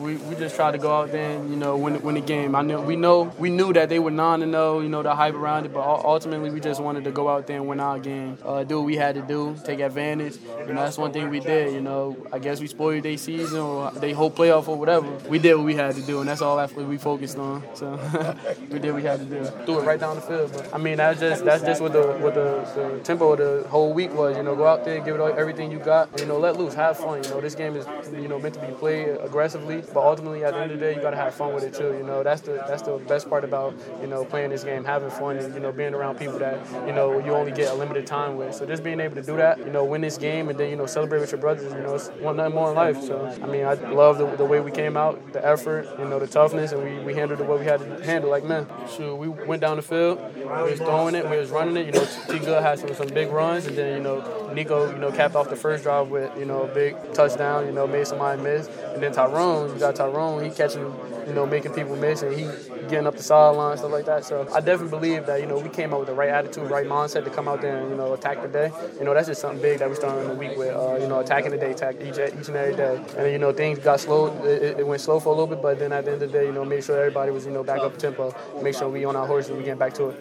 We just tried to go out there and, win the game. We knew that they were 9-0, the hype around it, but ultimately we just wanted to go out there and win our game, do what we had to do, take advantage. That's one thing we did. I guess we spoiled their season or their whole playoff or whatever. We did what we had to do, and that's all we focused on. So we did what we had to do. Threw it right down the field. But that's just what the tempo of the whole week was. Go out there, give it everything you got. Let loose, have fun. This game is meant to be played aggressively, but ultimately at the end of the day you got to have fun with it too. That's the best part about playing this game, having fun and being around people that you only get a limited time with. So just being able to do that, win this game and then celebrate with your brothers, it's nothing more in life. So I love the way we came out, the effort, the toughness, and we handled it what we had to handle like men. Shoot, we went down the field, we was throwing it, we was running it. T. Good had some big runs, and then Nico capped off the first drive with a big touchdown, made somebody miss, and then Tyrone, you got Tyrone, he catching, making people miss, and he getting up the sideline, stuff like that. So I definitely believe that we came out with the right attitude, right mindset to come out there and attack the day. That's just something big that we started in the week with, attacking the day, each and every day. And things got slow, it went slow for a little bit, but then at the end of the day, made sure everybody was back up tempo, make sure we on our horses and we getting back to it.